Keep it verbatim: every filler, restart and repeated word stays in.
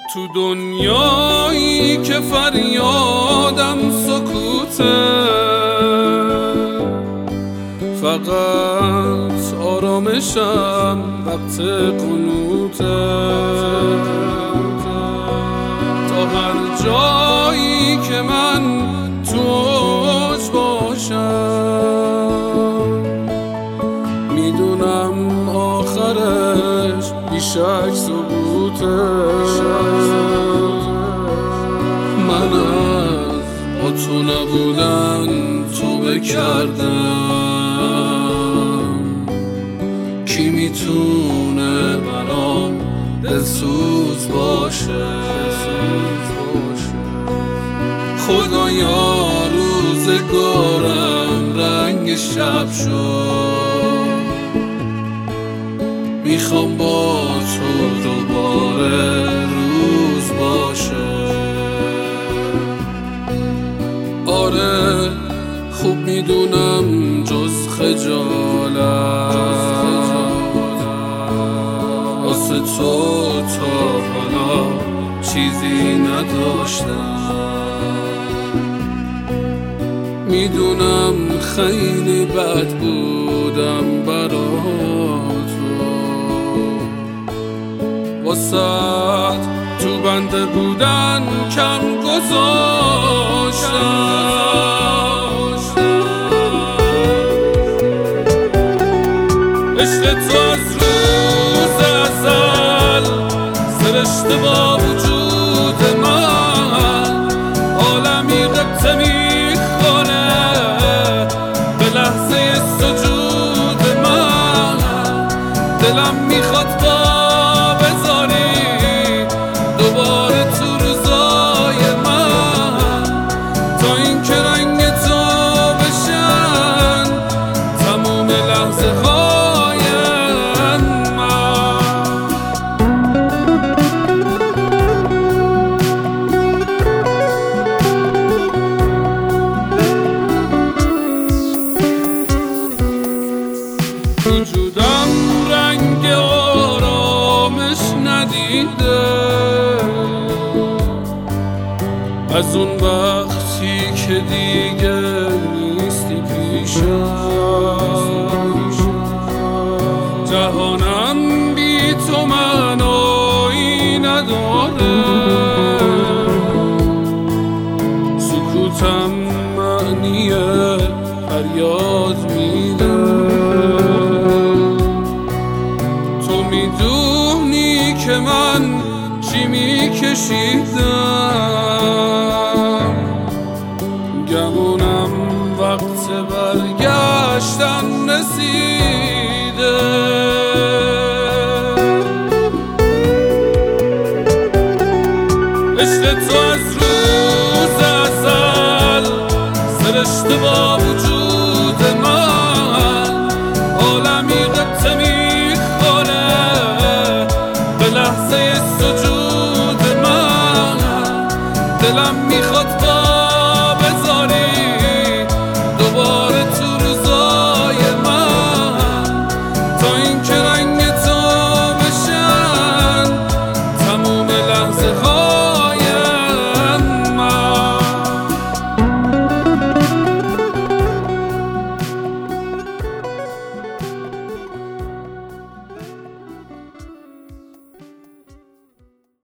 تو دنیایی که فریادم سکوته، فقط آرامشم وقت قنوته. تا هر جایی که من تو اوج باشم، میدونم آخرش بیشک ثبوته. من از با تو نبودن تو بکردم، کی میتونه برام دلسوز باشه؟ خدایا روزگارم رنگ شب شد، میخوام با تو دوباره روز باشه. آره خوب میدونم جز خجالت واسه تو تا حالا چیزی نداشتم. میدونم خیلی بد بودم برا تو، واسه تو بنده بودن کم گذاشتم. عشق تو از روز ازل سرشته با وجود من، عالمی قطعه میخوره به لحظه سجود من. دلم میخواد با بذاری دوباره تو روزای من، تا این که رنگ تو بشن تموم لحظه های من. وجودم رنگ آرامش ندیده از اون وقتی که دیگه نیستی پیشم. جهانم بی تو معنایی نداره، سکوتم معنی فریاد میده. تو میدونی که من چی میکشیدم، گمونم وقت برگشتن رسیده. عشق تو از روز ازل سرشته با وجود من، عالمی قطعه میخوره به لحظه سجود من. دلم میخواد با